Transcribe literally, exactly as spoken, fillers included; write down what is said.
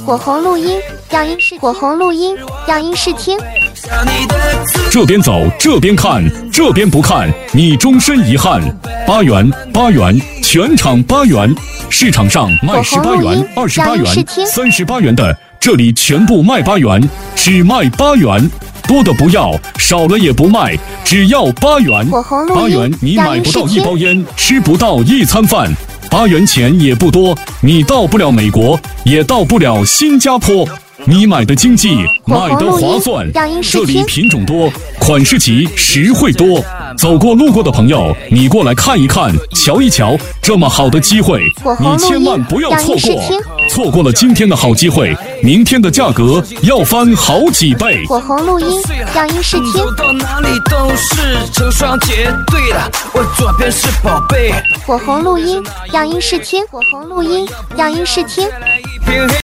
火红录音，让音视火红录音，让音视听。 这边走，这边看，这边不看，你终身遗憾。八元，八元，全场八元，市场上卖十八元、二十八元、三十八元的，这里全部卖八元，只卖八元。多的不要，少了也不卖，只要八元。八元你买不到一包烟，吃不到一餐饭。八元钱也不多，你到不了美国，也到不了新加坡。你买的经济，买的划算，这里品种多，款式齐，实惠多。走过路过的朋友，你过来看一看，瞧一瞧，这么好的机会，你千万不要错过。错过了今天的好机会，明天的价格要翻好几倍。 火红录音，让音视听。走到哪里都是成双结对的，我左边是宝贝。火红录音，让音视听。火红录音，让音视听。